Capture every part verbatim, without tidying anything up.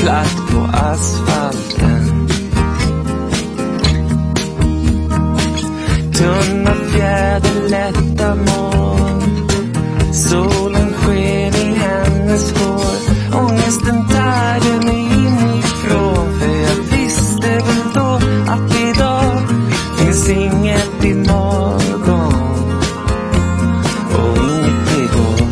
platt på asfalten. Tunna fjäder, lätta moln. Solen sken i hennes hår. Ångesten tärde mig inifrån. För jag visste väl då att idag finns inget imorgon och inget igår.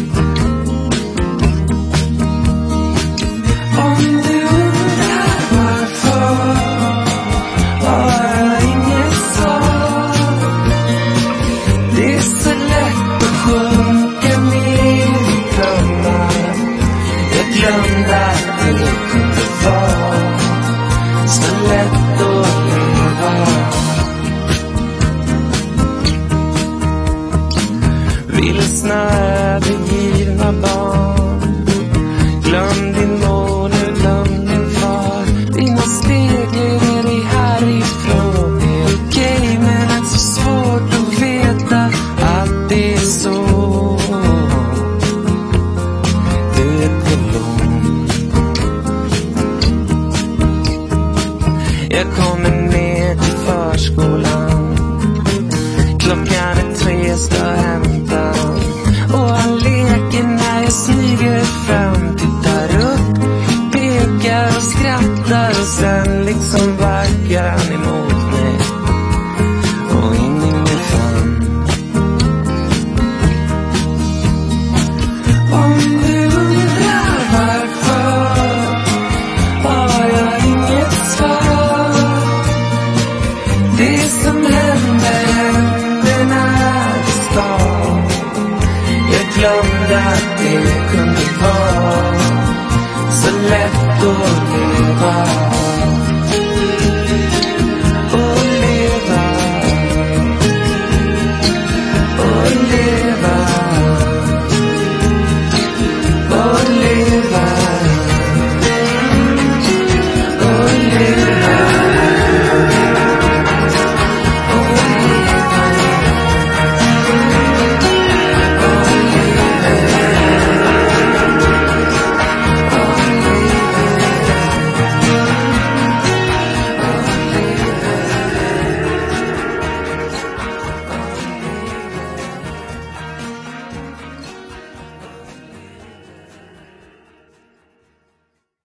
Om du undrar varför har jag inget svar. Det är så lätt att sjunka ner i drömmar. Jag glömde att det kunde vara så lätt att leva. Vilsna övergivna barn. Glöm din mor, nu glöm din far. Dina steg leder dig härifrån. Det är okej, men det är så svårt att veta att det är så. Du är på lån. Jag kommer ner till förskolan. Klockan är tre, ska hämta. Och han leker när jag smyger fram. Tittar upp, pekar och skrattar. Och sen liksom backar han emot mig och in i min famn. Om du undrar varför har jag inget svar. Det som händer hände när det ska. Jag glömde att det kunde vara så lätt att leva.